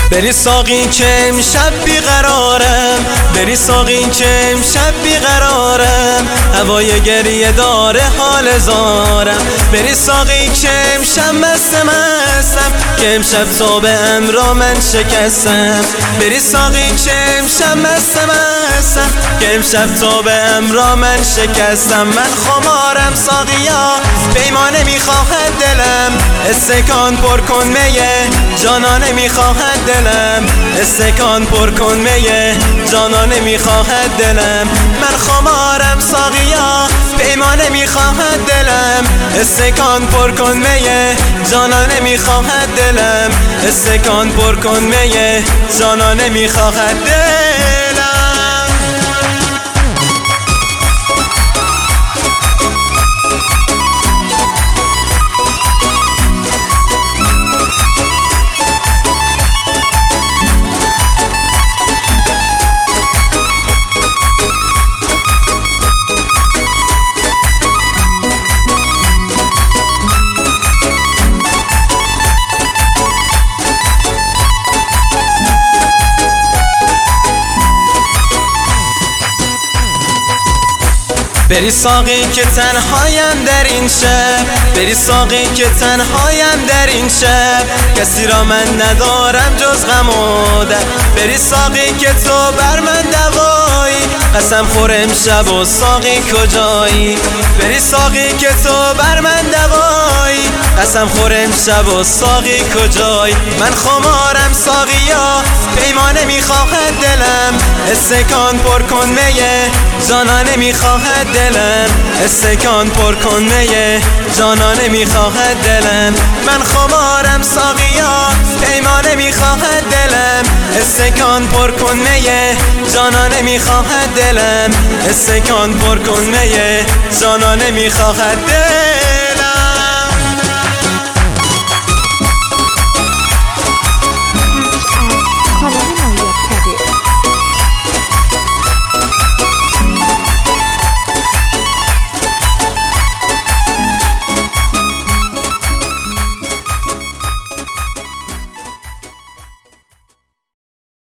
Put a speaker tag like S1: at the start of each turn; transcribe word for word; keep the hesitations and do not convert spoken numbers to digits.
S1: بری ساقی که امشب بیقرارم، بری ساقی که امشب بیقرارم، هوای گریه داره حال زارم. بری ساقی که امشب مست مستم، که امشب تابم را من شکستم. بری ساقی که امشب مست مستم، که امشب تابم را من شکستم. من خمارم ساقیا، پیمانه میخواهد دلم، استکان پر کن میه جانانه میخواهد دلم، استکان پر کن میه جانانه میخواهد دلم. من خمارم ساقیا، پیمانه میخواهد دلم، استکان پر کن میه جانانه میخواهد دلم، استکان پر کن میه جانانه میخواهد دلم. بری ساقی که تنهایم در این شب، بری ساقی که تنهایم در این شب، کسی را من ندارم جز غم و درد. بری ساقی که تو بر من دوایی، قسم خورم شب و ساقی کجایی. بری ساقی که تو بر من دوایی، قسم خورم شب و ساقی کجایی. من خمارم ساقیا، پیمانه میخواهد دلم، استکان پر کن میه جانانه میخواهد دلم، استکان پر کن میه جانانه میخواهد دلم. من خمارم ساقیا، پیمانه میخواهد دلم، استکان پر کن میه جانانه میخواهد دلم، استکان پر کن میه جانانه میخواهد دلم.